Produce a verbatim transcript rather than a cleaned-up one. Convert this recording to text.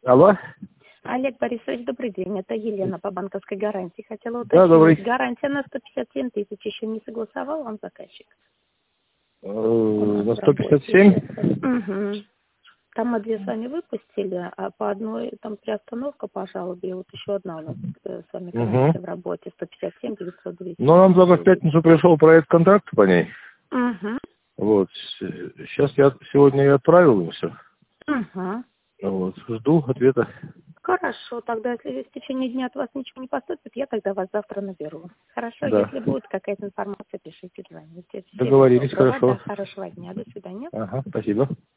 Алло. Олег Борисович, добрый день. Это Елена по банковской гарантии. Хотела уточнить. Да, добрый. Гарантия на сто пятьдесят семь тысяч еще не согласовал вам заказчик? Э, На сто пятьдесят семь? Угу. Там мы две с вами выпустили, а по одной там приостановка по жалобе, и вот еще одна у нас э, с вами гарантия Угу. в работе, сто пятьдесят семь девятьсот двести. Ну, нам только в пятницу пришел проект контракта по ней. Угу. Вот. Сейчас я сегодня и отправил им все. Угу. Вот. Жду ответа. Хорошо, тогда если в течение дня от вас ничего не поступит, я тогда вас завтра наберу. Хорошо, Да. если будет какая-то информация, пишите, звоните. Всего Договорились, доброго, хорошо. да, хорошего дня, до свидания. Ага, спасибо.